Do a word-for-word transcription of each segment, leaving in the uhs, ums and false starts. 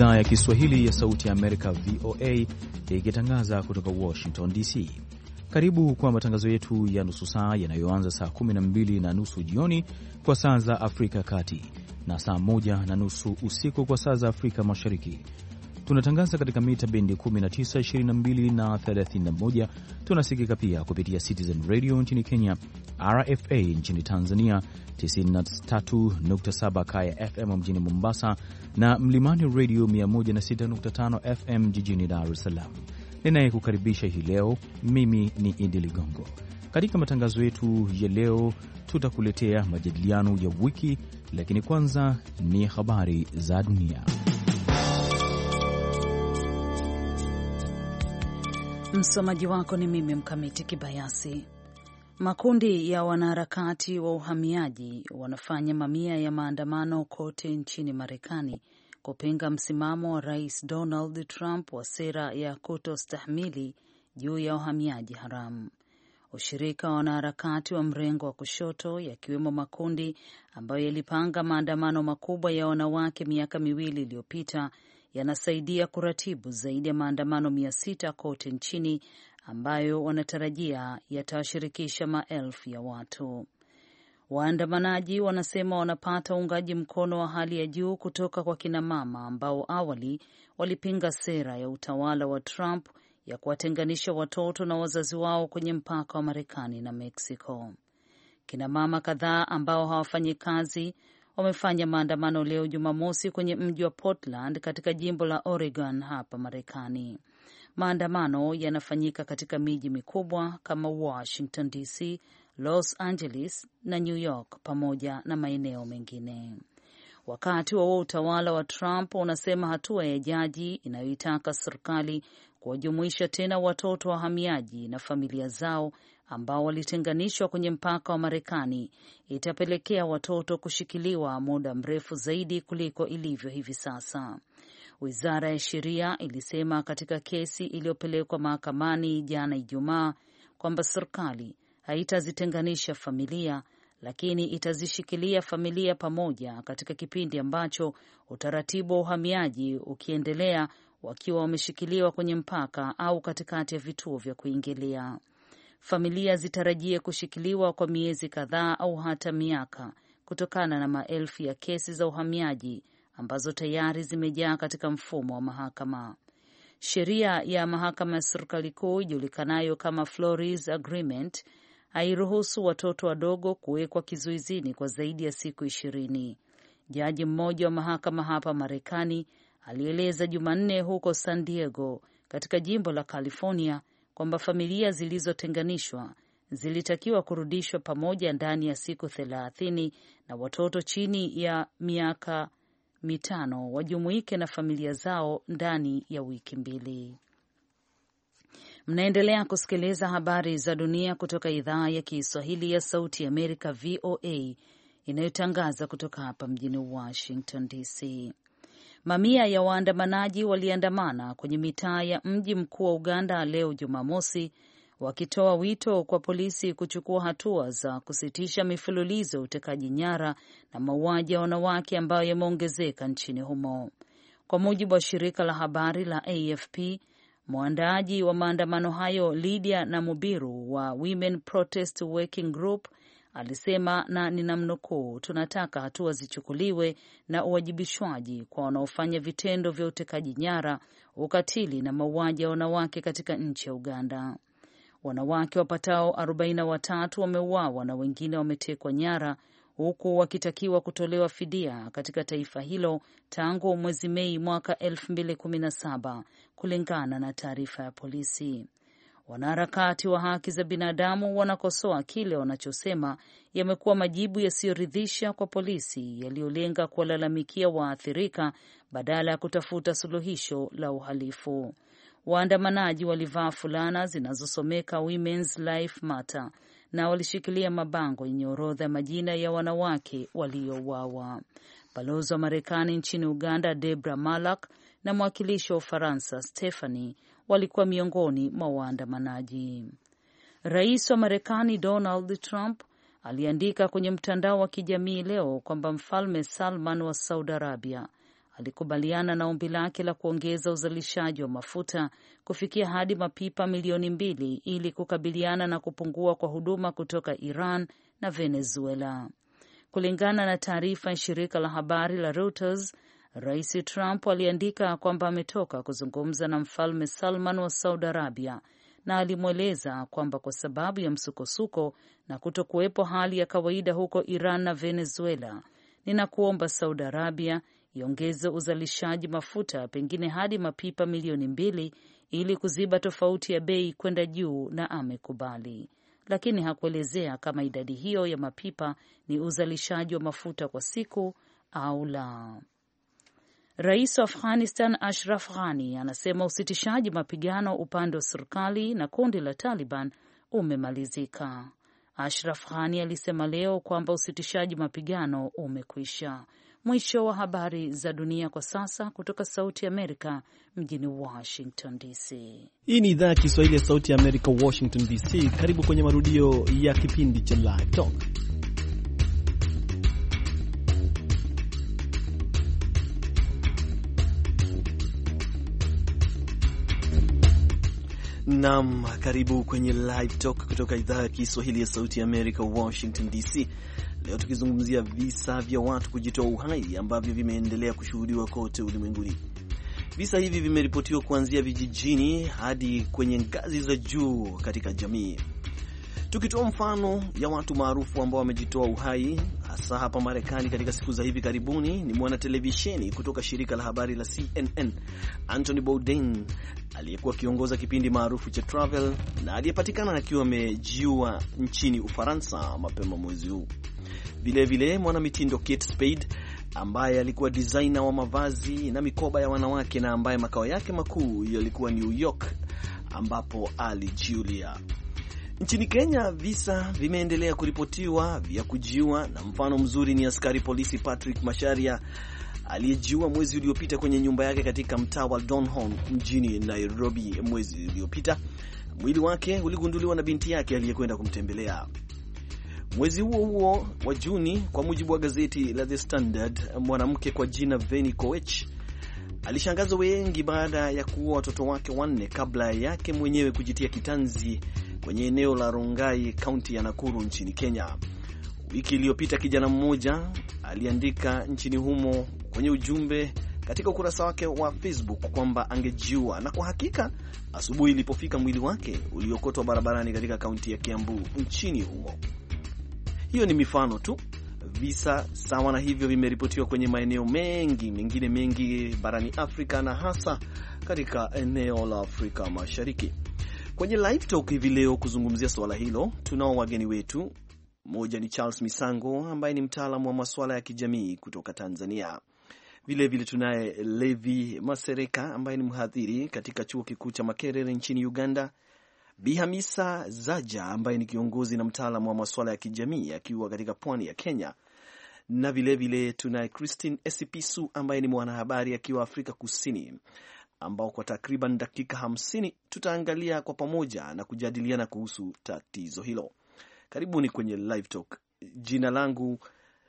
idhaa ya Kiswahili ya Sauti ya Amerika, V O A, ikitangaza kutoka Washington D C. Karibu kwa matangazo yetu ya nusu saa yanayoanza saa kumi na mbili na nusu jioni kwa saa za Afrika Kati na saa moja na nusu usiku kwa saa za Afrika Mashariki. Tunatangaza katika mita bendi kumi na tisa, ishirini na mbili na thelathini na moja. Tunasikika pia kupitia Citizen Radio nchini Kenya, R F A nchini Tanzania, tisini na tatu nukta saba Kaya F M mjini Mombasa na Mlimani Radio mia moja na sita nukta tano F M jijini Dar es Salaam. Ninayekukaribisha hii leo mimi ni Idi Ligongo. Katika matangazo yetu ya leo tutakuletea majadiliano ya wiki, lakini kwanza ni habari za dunia. Msomaji wako ni mimi Mkamiti Kibayasi. Makundi ya wanaharakati wa uhamiaji wanafanya mamia ya maandamano kote nchini Marekani kupinga msimamo wa Rais Donald Trump wa sera ya kutostahimili juu ya uhamiaji haramu. Ushirika wa wanaharakati wa mrengo wa kushoto, yakiwemo makundi ambayo yalipanga maandamano makubwa ya wanawake miaka miwili iliyopita, yanasaidia kuratibu zaidi ya maandamano mia sita kote nchini ambayo wanatarajia yatawashirikisha maelfu ya watu. Waandamanaji wanasema wanapata uungaji mkono wa hali ya juu kutoka kwa kina mama ambao awali walipinga sera ya utawala wa Trump ya kuwatenganisha watoto na wazazi wao kwenye mpaka wa Marekani na Mexico. Kina mama kadhaa ambao hawafanyi kazi wamefanya maandamano leo Jumamosi kwenye mji wa Portland katika jimbo la Oregon hapa Marekani. Maandamano yanafanyika katika miji mikubwa kama Washington D C, Los Angeles na New York pamoja na maeneo mengine. Wakati wa utawala wa Trump unasema hatua ya jaji inayoitaka serikali kuwajumuisha tena watoto wahamiaji na familia zao ambao walitenganishwa kwenye mpaka wa Marekani itapelekea watoto kushikiliwa muda mrefu zaidi kuliko ilivyo hivi sasa. Wizara ya Sheria ilisema katika kesi iliyopelekwa mahakamani jana Ijumaa kwamba serikali haitazitenganisha familia, lakini itazishikilia familia pamoja katika kipindi ambacho utaratibu wa uhamiaji ukiendelea wakiwa wameshikiliwa kwenye mpaka au katikati ya vituo vya kuingilia. Familia zitarajie kushikiliwa kwa miezi kadhaa au hata miaka kutokana na maelfu ya kesi za uhamiaji ambazo tayari zimejaa katika mfumo wa mahakama. Sheria ya mahakama ya serikali kuu ijulikanayo kama Flores Agreement hairuhusu watoto wadogo kuwekwa kizuizini kwa zaidi ya siku ishirini. Jaji mmoja wa mahakama hapa Marekani alieleza Jumanne huko San Diego katika jimbo la California kwamba familia zilizotenganishwa zilitakiwa kurudishwa pamoja ndani ya siku thelathini na watoto chini ya miaka mitano wajumuike na familia zao ndani ya wiki mbili. Mnaendelea kusikiliza habari za dunia kutoka idhaa ya Kiswahili ya Sauti ya Amerika, V O A, inayotangaza kutoka hapa mjini Washington D C. Mamia ya waandamanaji waliandamana kwenye mitaa ya mji mkuu wa Uganda leo Jumamosi, wakitoa wito kwa polisi kuchukua hatua za kusitisha mifululizo ya utekaji nyara na mauaji ya wanawake ambayo yameongezeka nchini humo. Kwa mujibu wa shirika la habari la A F P, mwandaaji wa maandamano hayo Lydia Namubiru wa Women Protest Working Group alisema, na ninamnukuu, tunataka hatua zichukuliwe na uwajibishwaji kwa wanaofanya vitendo vya utekaji nyara, ukatili na mauaji ya wanawake katika nchi ya Uganda. Wanawake wapatao arobaini na watatu wameuawa na wengine wametekwa nyara, huku wakitakiwa kutolewa fidia katika taifa hilo tangu mwezi Mei mwaka elfu mbili kumi na saba, kulingana na taarifa ya polisi. Wanaharakati wa haki za binadamu wanakosoa kile wanachosema yamekuwa majibu yasiyoridhisha kwa polisi yaliyolenga kuwalalamikia waathirika badala ya kutafuta suluhisho la uhalifu. Waandamanaji walivaa fulana zinazosomeka Women's Life Matter na walishikilia mabango yenye orodha ya majina ya wanawake waliouawa. Balozi wa Marekani nchini Uganda Debra Malak na mwakilishi wa Ufaransa Stephanie walikuwa miongoni mwa waandamanaji. Rais wa Marekani Donald Trump aliandika kwenye mtandao wa kijamii leo kwamba Mfalme Salman wa Saudi Arabia alikubaliana na ombi lake la kuongeza uzalishaji wa mafuta kufikia hadi mapipa milioni mbili ili kukabiliana na kupungua kwa huduma kutoka Iran na Venezuela. Kulingana na taarifa ya shirika la habari la Reuters, Rais Trump aliandika kwamba ametoka kuzungumza na Mfalme Salman wa Saudi Arabia na alimweleza kwamba kwa sababu ya msukosuko na kutokuwepo hali ya kawaida huko Iran na Venezuela, ninakuomba Saudi Arabia iongeze uzalishaji mafuta pengine hadi mapipa milioni mbili ili kuziba tofauti ya bei kwenda juu, na amekubali. Lakini hakuelezea kama idadi hiyo ya mapipa ni uzalishaji wa mafuta kwa siku au la. Rais wa Afghanistan Ashraf Ghani anasema usitishaji mapigano upande wa serikali na kundi la Taliban umemalizika. Ashraf Ghani alisema leo kwamba usitishaji mapigano umekwisha. Mwisho wa habari za dunia kwa sasa kutoka Sauti ya Amerika mjini Washington D C. Hii ni idhaa ya Kiswahili ya Sauti ya Amerika, Washington D C. Karibu kwenye marudio ya kipindi cha Live Talk. Naam, karibu kwenye Live Talk kutoka idhaa ya Kiswahili ya Sauti ya Amerika, Washington D C. Leo tukizungumzia visa vya watu kujitoa uhai ambavyo vimeendelea kushuhudiwa kote ulimwenguni. Visa hivi vimeripotiwa kuanzia vijijini hadi kwenye ngazi za juu katika jamii. Tukitoa mfano ya watu maarufu ambao wamejitoa uhai hasa hapa Marekani katika siku za hivi karibuni, ni mwana televisheni kutoka shirika la habari la C N N, Anthony Bourdain, aliyekuwa akiongoza kipindi maarufu cha Travel na aliyepatikana akiwa amejiua nchini Ufaransa mapema mwezi huu. Vile vile mwanamitindo Kate Spade, ambaye alikuwa designer wa mavazi na mikoba ya wanawake na ambaye makao yake makuu yalikuwa New York, ambapo alijiulia. Nchini Kenya visa vimeendelea kuripotiwa vya kujiua, na mfano mzuri ni askari polisi Patrick Macharia aliyejiua mwezi uliopita kwenye nyumba yake katika mtaa wa Donholm mjini Nairobi. Mwezi uliopita mwili wake uligunduliwa na binti yake aliyekwenda kumtembelea. Mwezi huo huo wa Juni, kwa mujibu wa gazeti la The Standard, mwanamke kwa jina Veni Koech alishangaza wengi baada ya kuua watoto wake wanne kabla yake mwenyewe kujitia kitanzi kwenye eneo la Rongai, kaunti ya Nakuru nchini Kenya. Wiki iliyopita kijana mmoja aliandika nchini humo kwenye ujumbe katika ukurasa wake wa Facebook kwamba angejiua, na kwa hakika asubuhi ilipofika mwili wake uliokotwa barabarani katika kaunti ya Kiambu nchini humo. Hiyo ni mifano tu. Visa sawa na hivyo vimeripotiwa kwenye maeneo mengi mengine mengi barani Afrika na hasa katika eneo la Afrika Mashariki. Kwenye Live Talk hivi leo kuzungumzia swala hilo tunao wageni wetu. Mmoja ni Charles Misango ambaye ni mtaalamu wa masuala ya kijamii kutoka Tanzania. Vile vile tunaye Levi Masereka ambaye ni mhadhiri katika chuo kikuu cha Makerere nchini Uganda. Bi Hamisa Zaja ambaye ni kiongozi na mtaalamu wa masuala ya kijamii akiwa katika pwani ya Kenya. Na vile vile tunaye Christine Esipisu ambaye ni mwanahabari akiwa Afrika Kusini, ambao kwa takriban dakika hamsini tutaangalia kwa pamoja na kujadiliana kuhusu tatizo hilo. Karibuni kwenye Live Talk. Jina langu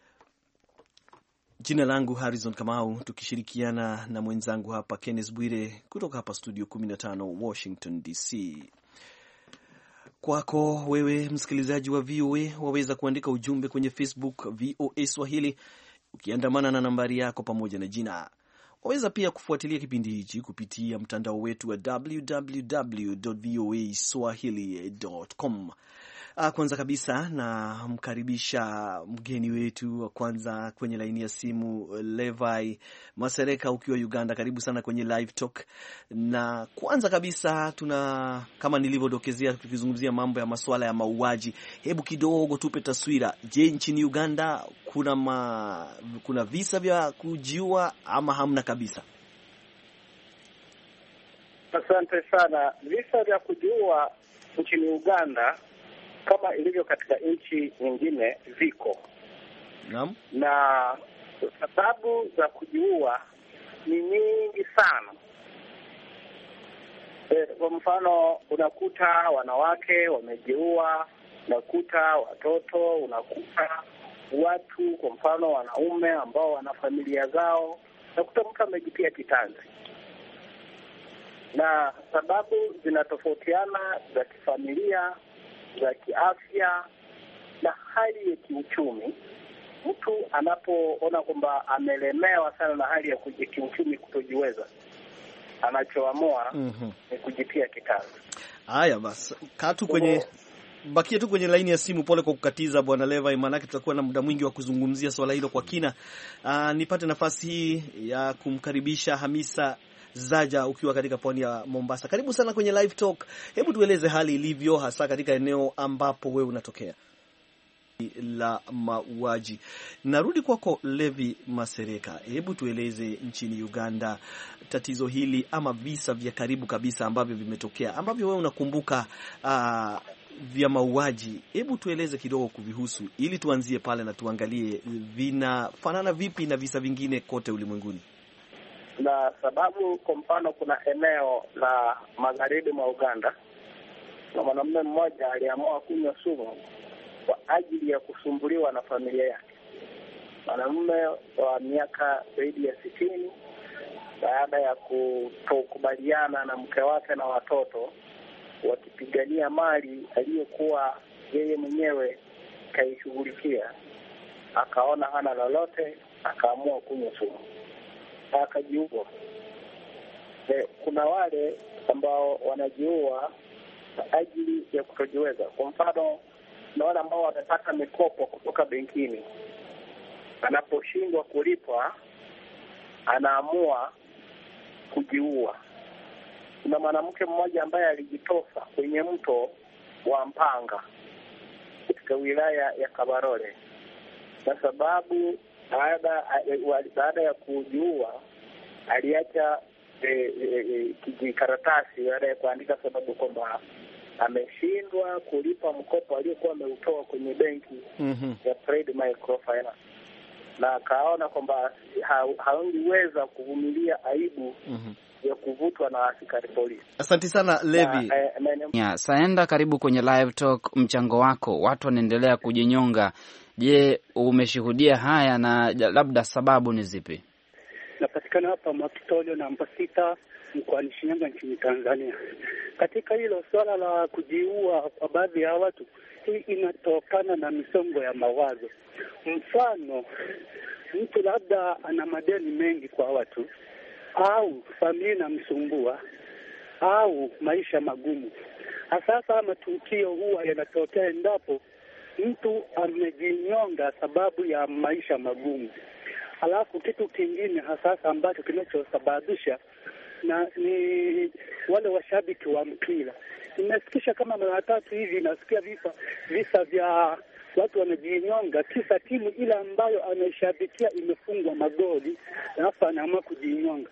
Jina langu Harrison Kamau, tukishirikiana na mwenzangu hapa Kenneth Bwire kutoka hapa studio kumi na tano Washington D C. Kwako wewe msikilizaji wa V O A, waweza kuandika ujumbe kwenye Facebook V O A Swahili ukiandamana na nambari yako pamoja na jina. Waweza pia kufuatilia kipindi hichi kupitia mtandao wetu wa w w w dot v o a swahili dot com. Kwanza kabisa na mkaribisha mgeni wetu wa kwanza kwenye laini ya simu, Levi Masereka ukiwa Uganda. Karibu sana kwenye Live Talk. Na kwanza kabisa tuna, kama nilivyodokezea, tukizungumzia mambo ya masuala ya mauaji. Hebu kidogo tupe taswira. Je, nchini Uganda kuna ma, kuna visa vya kujiua ama hamna kabisa? Asante sana. Visa vya kujiua nchini Uganda kama ilivyo katika nchi nyingine viko. Naam. Na sababu za kujiua ni nyingi sana. E, kwa mfano unakuta wanawake wamejiua, unakuta watoto, unakuta watu kwa mfano wanaume ambao wana familia zao nakuta mtu amejitia kitanzi, na sababu zinatofautiana za kifamilia, za kiafya na hali ya kiuchumi. Mtu anapoona kwamba amelemewa sana na hali ya kiuchumi, kutojiweza, anachoamua mm-hmm. ni kujitia kitanzi. Haya basi, katu kwenye bakia tu kwenye laini ya simu. Pole kwa kukatiza Bwana Levi, maana tutakuwa na muda mwingi wa kuzungumzia swala hilo kwa kina. Aa, nipate nafasi hii ya kumkaribisha Hamisa Zaja ukiwa katika pwani ya Mombasa. Karibu sana kwenye Live Talk. Hebu tueleze hali ilivyo hasa katika eneo ambapo wewe unatokea la mauaji. Narudi kwako Levi Masereka. Hebu tueleze nchini Uganda tatizo hili ama visa vya karibu kabisa ambavyo vimetokea ambavyo wewe unakumbuka uh, vya mauaji. Hebu tueleze kidogo kuvihusu ili tuanzie pale na tuangalie vinafanana vipi na visa vingine kote ulimwenguni. Na sababu, kwa mfano, kuna eneo la magharibi mwa Uganda na mwanamume mmoja aliamua kunywa sumu kwa ajili ya kusumbuliwa na familia yake. Mwanamume wa miaka zaidi ya sitini, baada ya kutokubaliana na mke wake na watoto, wakipigania mali aliyokuwa yeye mwenyewe kaishughulikia, akaona hana lolote, akaamua kunywa sumu, akajiua. Kuna wale ambao wanajiua kwa ajili ya kutojiweza. Kwa mfano, na wale ambao wamepata mikopo kutoka benkini, anaposhindwa kulipwa anaamua kujiua. Kuna mwanamke mmoja ambaye alijitosa kwenye mto wa Mpanga katika wilaya ya Kabarole, na sababu baada baada ya kujiua aliacha e, e, kijikaratasi baada ya kuandika sababu kwamba ameshindwa kulipa mkopo aliokuwa ameutoa kwenye benki mm-hmm. ya Trade Microfinance, na akaona kwamba haungeweza kuvumilia aibu mm-hmm. ya kuvutwa na askari polisi. Asante sana Levi. Ya, Saenda, karibu kwenye Live Talk. Mchango wako, watu wanaendelea kujinyonga. Je, umeshuhudia haya na labda sababu ni zipi? Napatikana hapa Makitolio namba sita mkoani Shinyanga nchini Tanzania. Katika hilo swala la kujiua kwa baadhi ya watu, hii inatokana na misongo ya mawazo. Mfano, mtu labda ana madeni mengi kwa watu, au familia inamsumbua, au maisha magumu. Sasa matukio huwa yanatokea endapo mtu amejinyonga sababu ya maisha magumu. Alafu kitu kingine hasa ambacho kinachosababisha na ni wale washabiki wa mpira. Nimesikisha kama mara tatu hivi nasikia visa visa vya watu wanajinyonga kisa timu ile ambayo anashabikia imefungwa magoli, alafu anaamua kujinyonga.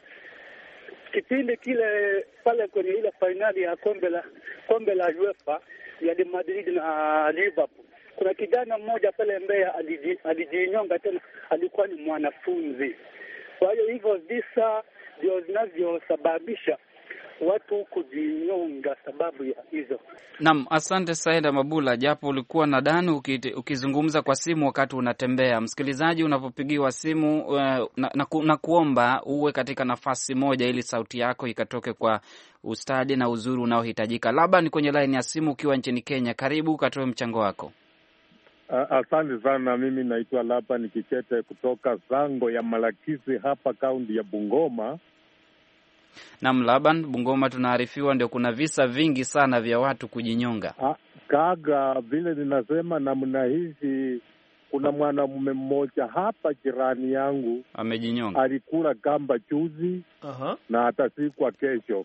Kipindi kile pale kwenye ile finali ya kombe la kombe la UEFA ya Real Madrid na Liverpool, kuna kijana mmoja pale Mbeya alijinyonga, tena alikuwa ni mwanafunzi. Kwa hiyo hivyo visa ndio zinavyosababisha watu kujinyonga sababu ya hizo. Naam, asante Saida Mabula, japo ulikuwa nadhani ukizungumza kwa simu wakati unatembea. Msikilizaji, unapopigiwa simu uh, na, na, ku, na kuomba uwe katika nafasi moja ili sauti yako ikatoke kwa ustadi na uzuri unaohitajika. Labda ni kwenye line ya simu ukiwa nchini Kenya. Karibu ukatoe mchango wako. Uh, asante sana. Mimi naitwa Lapa Nikikete kutoka Zango ya Malakisi hapa kaunti ya Bungoma. Naam, Laban, Bungoma tunaarifiwa ndio kuna visa vingi sana vya watu kujinyonga. Ah, kaga vile ninasema namna hizi, kuna mwanamume mmoja hapa jirani yangu amejinyonga. Alikula gamba juzi uh-huh. na atasikwa kesho.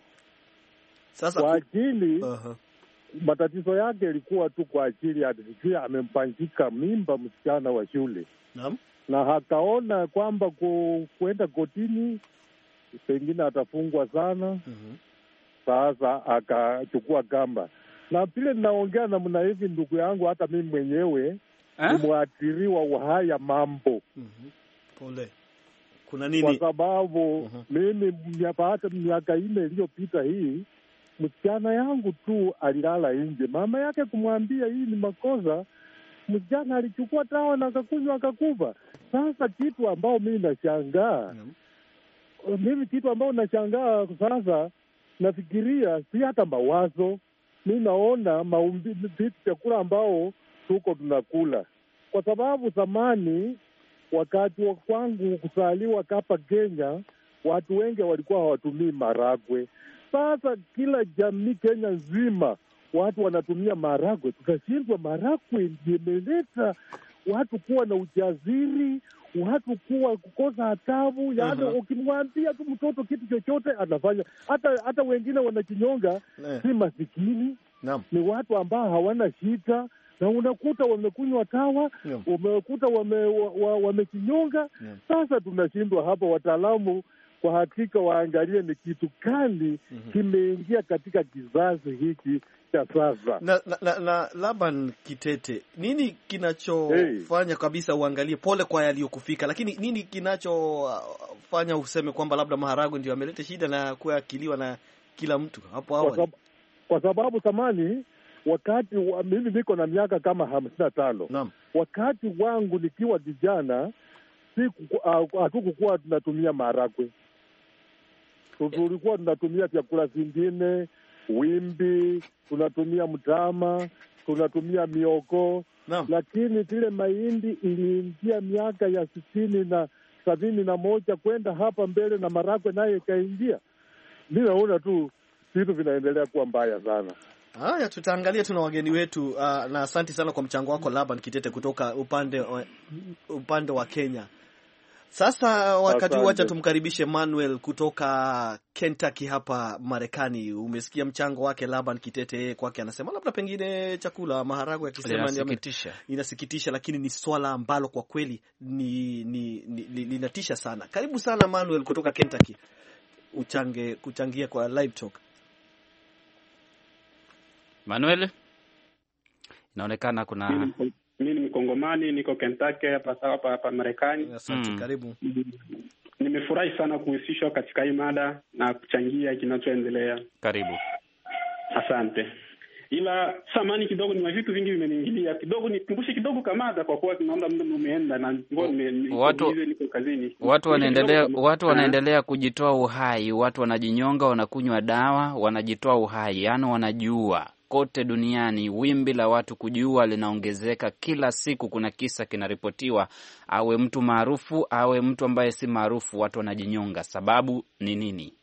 Sasa kwa ajili uh-huh. matatizo yake ilikuwa tu kwa ajili atisijui amempanjika mimba msichana wa shule. Naam. Na akaona kwamba ku, kuenda kotini pengine atafungwa sana. Uh-huh. Sasa akachukua gamba. Na vile ninaongea namna hivi, ndugu yangu, hata mimi mwenyewe ni mwathiriwa wa haya mambo. Uh-huh. Pole. Kuna nini? Kwa sababu uh-huh. mimi hata miaka nne iliyopita hii, msichana yangu tu alilala nje. Mama yake kumwambia hii ni makosa, msichana alichukua dawa na akakunywa akakufa. Sasa kitu ambao mimi nashangaa, uh-huh. mimi kitu ambao nashangaa sasa, nafikiria si hata mawazo, mi naona maumbi vitu chakula ambao tuko tunakula, kwa sababu zamani wakati wa kwangu kusaliwa hapa Kenya, watu wengi walikuwa hawatumii maragwe. Sasa kila jamii Kenya nzima watu wanatumia maragwe. Tukashindwa, maragwe ndio imeleta watu kuwa na ujaziri, watu kuwa kukosa hatabu. Yaani uh-huh. Ukimwambia tu mtoto kitu chochote anafanya. Hata hata wengine wanachinyonga si masikini. Naam. Ni watu ambao hawana shida, na unakuta wamekunywa tawa, yeah. Umekuta wamechinyonga wa, wa yeah. Sasa tunashindwa hapa. Wataalamu kwa hakika waangalie ni kitu gani mm-hmm. kimeingia katika kizazi hiki cha sasa. Na, na, na, na Laban Kitete, nini kinachofanya hey. kabisa uangalie, pole kwa yaliyokufika, lakini nini kinachofanya useme kwamba labda maharagwe ndio yameleta shida na kuwa akiliwa na kila mtu hapo awali? Kwa, sab- kwa sababu zamani wakati wa, mimi niko na miaka kama hamsini na tano. Naam. Wakati wangu nikiwa kijana si hatukukuwa uh, tunatumia maharagwe. Tulikuwa tunatumia vyakula vingine, wimbi, tunatumia mtama, tunatumia mioko. Naam. Lakini zile mahindi iliingia miaka ya sitini na sabini na moja kwenda hapa mbele, na maharagwe naye ikaingia. Mimi naona tu vitu vinaendelea kuwa mbaya sana. Haya, tutaangalia. Tuna wageni wetu uh, na asante sana kwa mchango wako Laban Kitete kutoka upande uh, upande wa Kenya. Sasa wakati huu acha tumkaribishe Manuel kutoka Kentucky hapa Marekani. Umesikia mchango wake Laban Kitete, kwake anasema labda pengine chakula maharagwe akisema inasikitisha. Inasikitisha, lakini ni swala ambalo kwa kweli ni ni, ni, ni linatisha sana. Karibu sana Manuel kutoka Kentucky. Uchange kuchangia kwa live talk. Manuel, inaonekana kuna mimi ni Mkongomani, niko Kentucky hapa hapa hapa Marekani. Asante, mm. Karibu. Nimefurahi sana kuhusishwa katika hii mada na kuchangia kinachoendelea. Karibu. Asante. Ila samani kidogo, ni vitu vingi vimeniingilia kidogo, nikumbushe kidogo kamada, kwa kuwa tunaona muda umeenda na ngoja watu niko kazini. Watu wanaendelea watu wanaendelea kujitoa uhai, watu wanajinyonga, wanakunywa dawa, wanajitoa uhai, yani wanajiua. Kote duniani wimbi la watu kujiua linaongezeka kila siku. Kuna kisa kinaripotiwa, awe mtu maarufu awe mtu ambaye si maarufu, watu wanajinyonga. Sababu ni nini?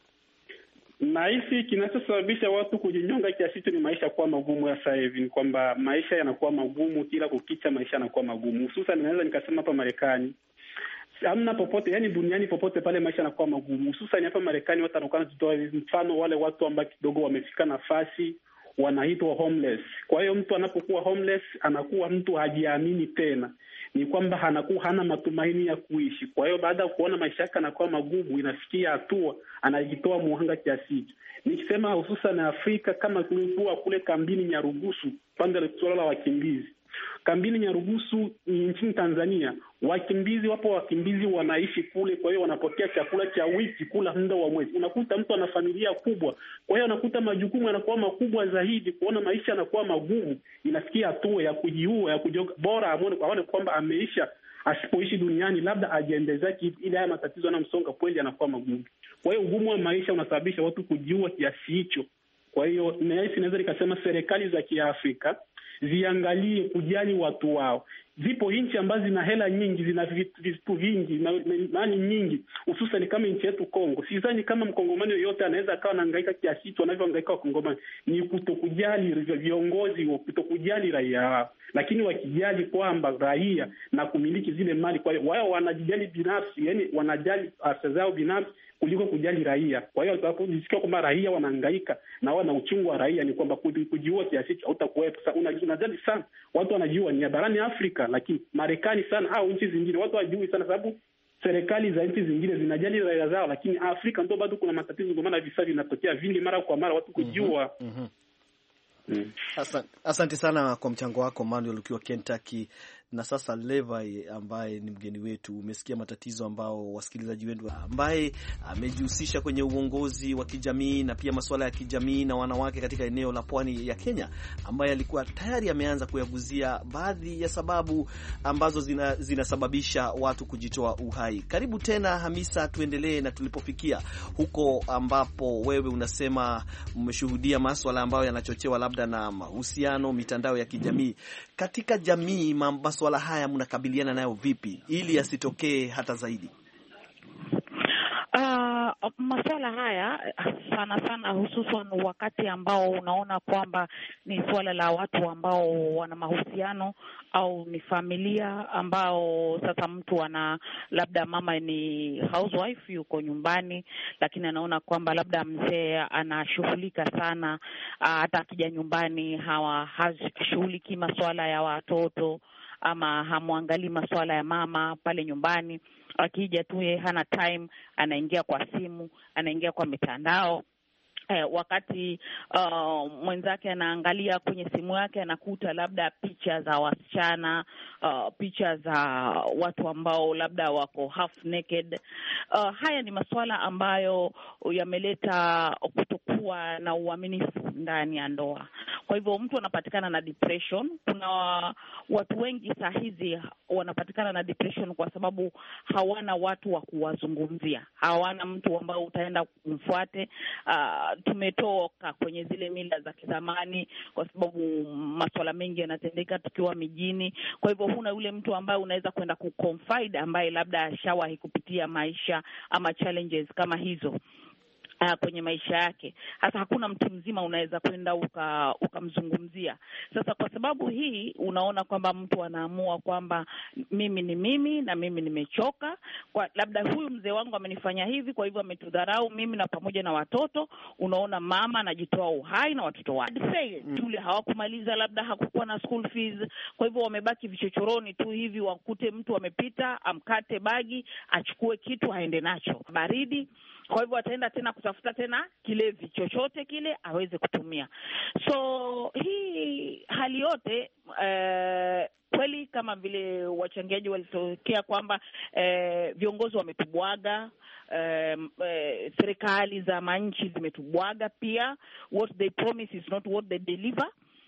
Nahisi kinachosababisha watu kujinyonga kiasi hicho ni maisha kuwa magumu ya sasa hivi. Ni kwamba maisha yanakuwa magumu, kila kukicha maisha yanakuwa magumu. Hususan naweza nikasema hapa Marekani. Hamna popote, yani duniani popote pale maisha yanakuwa magumu. Hususan hapa Marekani watu wanakuwa kutoa mfano wale watu ambao kidogo wamefika nafasi wanaitwa homeless. Kwa hiyo mtu anapokuwa homeless anakuwa mtu hajiamini tena. Ni kwamba anakuwa hana matumaini ya kuishi. Kwa hiyo baada ya kuona maisha yake yanakuwa magumu, inafikia hatua anajitoa muhanga kiasi hicho. Nikisema hususan Afrika, kama kulikuwa kule kambini Nyarugusu, pande la swala la wakimbizi. Kambini Nyarugusu nchini Tanzania, wakimbizi wapo, wakimbizi wanaishi kule, kwa hiyo wanapokea chakula cha wiki kula muda wa mwezi. Unakuta mtu ana familia kubwa, kwa hiyo unakuta majukumu yanakuwa makubwa zaidi, kuona maisha yanakuwa magumu, inafikia hatua ya kujiua, ya kujoga, bora amone kwa wale kwamba ameisha, asipoishi duniani labda ajiendeze ili haya matatizo yanamsonga kweli yanakuwa magumu. Kwa hiyo ugumu wa maisha unasababisha watu kujiua kiasi hicho. Kwa hiyo nahisi naweza nikasema serikali za Kiafrika ziangalie kujali watu wao. Zipo nchi ambazo zina hela nyingi, zina vitu vingi na mali nyingi, hususan kama nchi yetu Kongo. Sidhani kama Mkongomani yoyote anaweza akawa anahangaika kiasi hicho wanavyohangaika Wakongomani. Ni kutokujali viongozi, kutokujali raia wao. Lakini wakijali kwamba raia na kumiliki zile mali, kwa hiyo wao wanajijali binafsi, yani wanajali afya zao binafsi kuliko kujali raia. Kwa hiyo tunapojisikia kwamba raia wanahangaika na wana uchungu wa raia, ni kwamba kujiua kiasi hicho hautakuwepo. Sasa unajali sana watu wanajiua ni barani Afrika, lakini Marekani sana au nchi zingine watu hawajui sana, sababu serikali za nchi zingine zinajali raia zao, lakini Afrika ndio bado kuna matatizo, ndio maana visa vinatokea vingi mara kwa mara watu kujiua. Mm-hmm. Mm. Asante, asante sana kwa mchango wako Manuel ukiwa Kentucky. Na sasa Levi ambaye ni mgeni wetu, umesikia matatizo ambao wasikilizaji wetu, ambaye amejihusisha kwenye uongozi wa kijamii na pia masuala ya kijamii na wanawake katika eneo la pwani ya Kenya, ambaye alikuwa tayari ameanza kuyaguzia baadhi ya sababu ambazo zina, zinasababisha watu kujitoa uhai. Karibu tena Hamisa, tuendelee na tulipofikia huko ambapo wewe unasema umeshuhudia masuala ambayo yanachochewa labda na mahusiano, mitandao ya kijamii. Katika jamii masuala haya mnakabiliana nayo vipi ili yasitokee hata zaidi? Uh, masuala haya sana sana hususan wakati ambao unaona kwamba ni suala la watu ambao wana mahusiano au ni familia ambao sasa mtu ana labda mama ni housewife yuko nyumbani, lakini anaona kwamba labda mzee anashughulika sana, uh, hata akija nyumbani hawa hashughuliki masuala ya watoto ama hamwangalii masuala ya mama pale nyumbani. Akija tu yeye hana time, anaingia kwa simu, anaingia kwa mitandao. Eh, wakati uh, mwenzake anaangalia kwenye simu yake anakuta labda picha za wasichana, uh, picha za watu ambao labda wako half naked. Uh, haya ni masuala ambayo yameleta kutokuwa na uaminifu ndani ya ndoa. Kwa hivyo mtu anapatikana na depression. Kuna watu wengi saa hizi wanapatikana na depression kwa sababu hawana watu wa kuwazungumzia. Hawana mtu ambao utaenda kumfuate. Uh, tumetoka kwenye zile mila za kizamani kwa sababu masuala mengi yanatendeka tukiwa mijini. Kwa hivyo huna yule mtu ambaye unaweza kwenda kuconfide, ambaye labda ashawahi kupitia maisha ama challenges kama hizo Uh, kwenye maisha yake. Hasa hakuna mtu mzima unaweza kwenda uka ukamzungumzia. Sasa kwa sababu hii unaona kwamba mtu anaamua kwamba mimi ni mimi na mimi nimechoka, kwa labda huyu mzee wangu amenifanya hivi, kwa hivyo ametudharau mimi na pamoja na watoto. Unaona mama anajitoa uhai na watoto wake. Shule hawakumaliza, labda hakukuwa na school fees, kwa hivyo wamebaki vichochoroni tu hivi, wakute mtu amepita amkate bagi achukue kitu aende nacho baridi. Kwa hivyo ataenda tena kutafuta tena kilevi chochote kile aweze kutumia. So hii hali yote uh, kweli kama vile wachangiaji walitokea kwamba uh, viongozi wametubwaga, uh, uh, serikali za manchi zimetubwaga pia. What they promise is not what they deliver.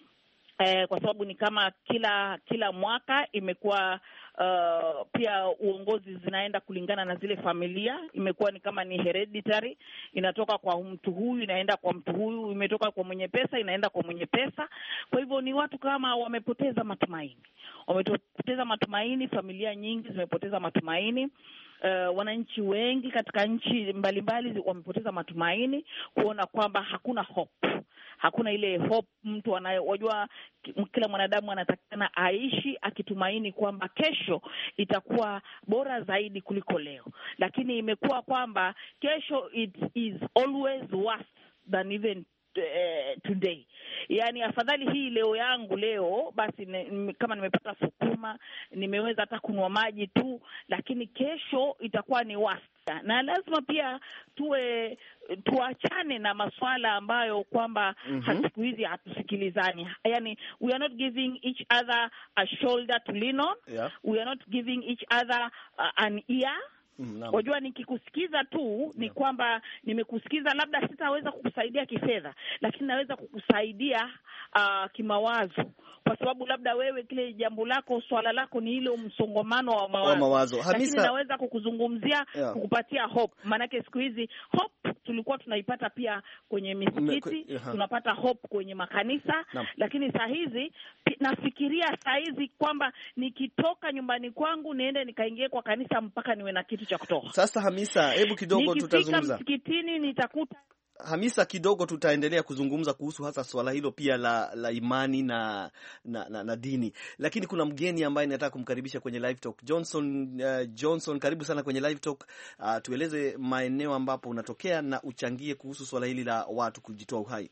Eh, kwa sababu ni kama kila kila mwaka imekuwa uh, pia uongozi zinaenda kulingana na zile familia. Imekuwa ni kama ni hereditary, inatoka kwa mtu huyu inaenda kwa mtu huyu, imetoka kwa mwenye pesa inaenda kwa mwenye pesa. Kwa hivyo ni watu kama wamepoteza matumaini. Wamepoteza matumaini, familia nyingi zimepoteza matumaini. Uh, wananchi wengi katika nchi mbalimbali wamepoteza matumaini kuona kwamba hakuna hope. Hakuna ile hope mtu anayojua, kila mwanadamu anatakana aishi akitumaini kwamba kesho itakuwa bora zaidi kuliko leo. Lakini imekuwa kwamba kesho it is always worse than even Uh, today. Yaani afadhali hii leo yangu leo basi ne, kama nimepata sukuma nimeweza hata kunwa maji tu, lakini kesho itakuwa ni wasta. Na lazima pia tuwe tuachane na masuala ambayo kwamba mm-hmm. siku hizi hatusikilizani. Yaani we are not giving each other a shoulder to lean on. Yeah. We are not giving each other uh, an ear. Mm, wajua nikikusikiza tu ni yeah. kwamba nimekusikiza, labda sitaweza kukusaidia kifedha, lakini naweza kukusaidia uh, kimawazo, kwa sababu labda wewe kile jambo lako, swala lako ni ile msongomano wa mawazo, wa mawazo. Hamisa, lakini naweza kukuzungumzia yeah. kukupatia hope. Maanake siku hizi hope tulikuwa tunaipata pia kwenye misikiti, uh-huh. tunapata hope kwenye makanisa no. Lakini saa hizi nafikiria saa hizi kwamba nikitoka nyumbani kwangu niende nikaingie kwa kanisa mpaka niwe na kitu cha kutoa. Sasa Hamisa, hebu kidogo tutazungumza. Nikifika msikitini nitakuta Hamisa, kidogo tutaendelea kuzungumza kuhusu hasa swala hilo pia la la imani na na, na na dini. Lakini kuna mgeni ambaye nataka kumkaribisha kwenye live talk. Johnson uh, Johnson, karibu sana kwenye live talk. Uh, tueleze maeneo ambapo unatokea na uchangie kuhusu swala hili la watu kujitoa uhai.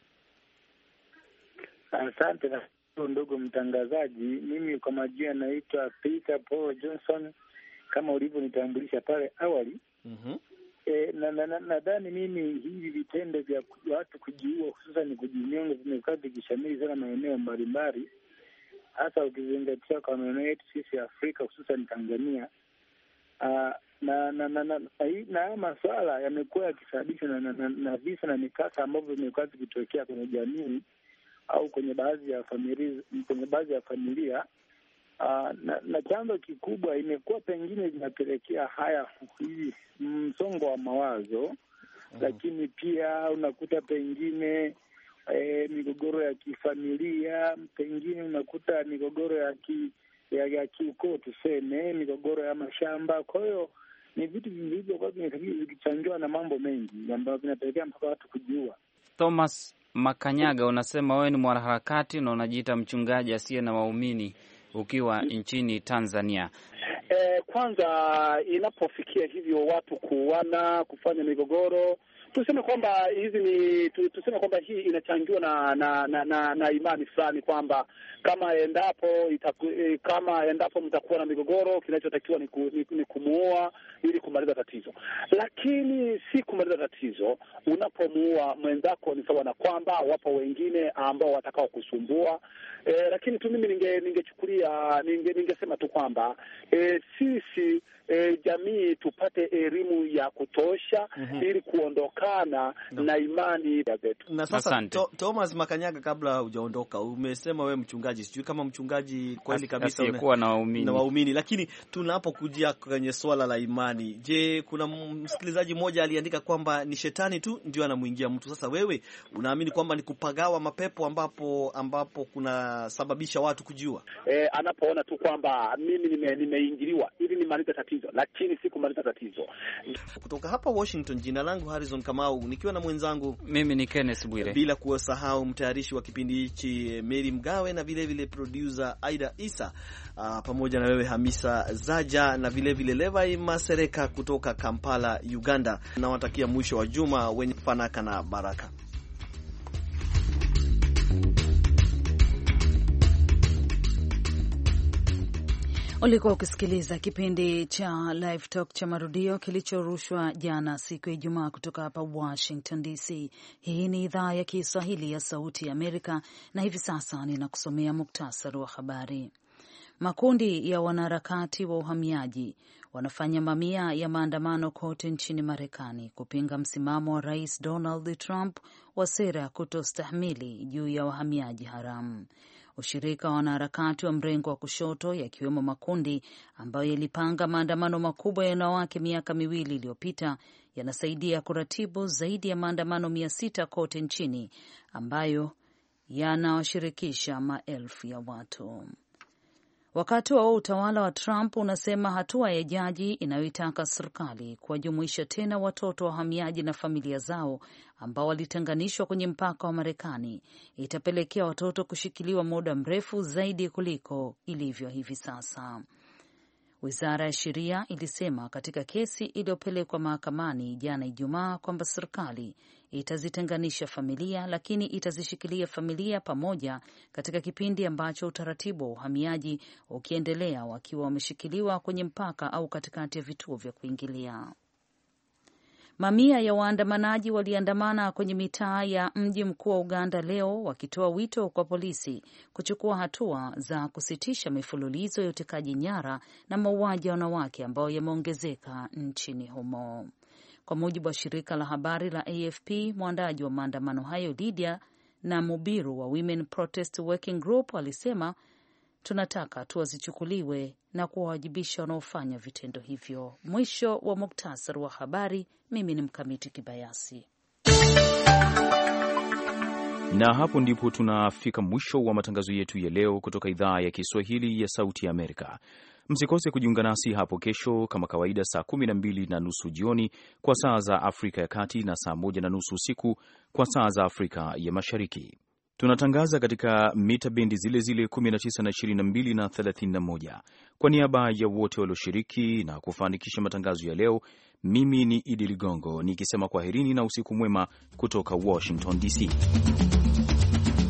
Asante na ndugu mtangazaji. Mimi kwa majina naitwa Peter Paul Johnson kama ulivyonitambulisha pale awali. Mhm. E, na nadhani na, na, mimi hivi vitendo vya watu kujiua, hususan kujinyonga, vimekuwa vikishamiri sana maeneo mbalimbali. hasa ukizingatia kwa maeneo yetu sisi Afrika, hususan Tanzania. Uh, na na na na haya masuala yamekuwa yakisababishwa na, na, na, na visa na mikasa ambavyo vimekuwa vikitokea kwenye jamii au kwenye baadhi ya familia kwenye baadhi ya familia uh, na, na chanzo kikubwa imekuwa pengine zinapelekea haya hii msongo wa mawazo. Mm-hmm. Lakini pia unakuta pengine e, migogoro ya kifamilia, pengine unakuta migogoro ya ki, ya, ya kiukoo, tuseme migogoro ya mashamba. Kwa hiyo ni vitu vilivyokuwa vikichangiwa na mambo mengi ambayo vinapelekea mpaka watu kujiua. Thomas Makanyaga, unasema wewe ni mwanaharakati na unajiita mchungaji asiye na waumini ukiwa nchini Tanzania. Eh, kwanza inapofikia hivyo watu kuuana, kufanya migogoro, tuseme kwamba hizi ni tuseme kwamba hii inachangiwa na na, na na na imani fulani kwamba kama endapo itaku, kama endapo mtakuwa na migogoro, kinachotakiwa ni, ku, ni, ni kumuoa ili kumaliza tatizo. Lakini si kumaliza tatizo. Unapomuoa mwenzako ni sawa na kwamba wapo wengine ambao watakao kusumbua. E, lakini tu mimi ninge ningechukulia ninge ningesema tu kwamba e, sisi E, jamii tupate elimu ya kutosha. Mm-hmm. Ili kuondokana no. na imani ya zetu. Na sasa to, Thomas Makanyaga, kabla hujaondoka, umesema wewe mchungaji, sijui kama mchungaji kweli kabisa una na waumini. Na waumini, lakini tunapokujia kwenye swala la imani, je, kuna msikilizaji mmoja aliandika kwamba ni shetani tu ndio anamuingia mtu. Sasa wewe unaamini kwamba ni kupagawa mapepo ambapo ambapo kuna sababisha watu kujua? E, anapoona tu kwamba mimi nime, nimeingiliwa ili nimalize tatizo, lakini si kumaliza tatizo. Kutoka hapa Washington, jina langu Harrison Kamau, nikiwa na mwenzangu mimi ni Kenneth Bwire, bila kuwasahau mtayarishi wa kipindi hichi Mary Mgawe, na vile vile producer Aida Isa, uh, pamoja na wewe Hamisa Zaja, na vile vile Levi Masereka kutoka Kampala, Uganda. Nawatakia mwisho wa juma wenye fanaka na baraka. Ulikuwa ukisikiliza kipindi cha Live Talk cha marudio kilichorushwa jana siku ya Ijumaa kutoka hapa Washington D C. Hii ni idhaa ya Kiswahili ya Sauti ya Amerika, na hivi sasa ninakusomea muktasari wa habari. Makundi ya wanaharakati wa uhamiaji wanafanya mamia ya maandamano kote nchini Marekani kupinga msimamo wa Rais Donald Trump wa sera kutostahimili juu ya wahamiaji haramu. Ushirika wa wanaharakati wa mrengo wa kushoto, yakiwemo makundi ambayo yalipanga maandamano makubwa ya wanawake miaka miwili iliyopita, yanasaidia kuratibu zaidi ya maandamano mia sita kote nchini ambayo yanawashirikisha maelfu ya watu. Wakati wa utawala wa Trump unasema hatua ya jaji inayoitaka serikali kuwajumuisha tena watoto wa wahamiaji na familia zao ambao walitenganishwa kwenye mpaka wa Marekani itapelekea watoto kushikiliwa muda mrefu zaidi kuliko ilivyo hivi sasa. Wizara ya Sheria ilisema katika kesi iliyopelekwa mahakamani jana Ijumaa kwamba serikali itazitenganisha familia, lakini itazishikilia familia pamoja katika kipindi ambacho utaratibu wa uhamiaji ukiendelea wakiwa wameshikiliwa kwenye mpaka au katikati ya vituo vya kuingilia. Mamia ya waandamanaji waliandamana kwenye mitaa ya mji mkuu wa Uganda leo wakitoa wito kwa polisi kuchukua hatua za kusitisha mifululizo ya utekaji nyara na mauaji ya wanawake ambayo yameongezeka nchini humo. Kwa mujibu wa shirika la habari la A F P, mwandaji wa maandamano hayo Lydia na Mubiru wa Women Protest Working Group alisema, tunataka hatua zichukuliwe na kuwawajibisha wanaofanya vitendo hivyo. Mwisho wa muktasari wa habari. Mimi ni Mkamiti Kibayasi. Na hapo ndipo tunafika mwisho wa matangazo yetu ya leo kutoka idhaa ya Kiswahili ya Sauti ya Amerika. Msikose kujiunga nasi hapo kesho kama kawaida, saa kumi na mbili na nusu jioni kwa saa za Afrika ya Kati na saa moja na nusu usiku kwa saa za Afrika ya Mashariki. Tunatangaza katika mita bendi zile zile kumi na tisa na ishirini na mbili na thelathini na moja. Kwa niaba ya wote walioshiriki na kufanikisha matangazo ya leo, mimi ni Idi Ligongo nikisema kwaherini na usiku mwema kutoka Washington D C.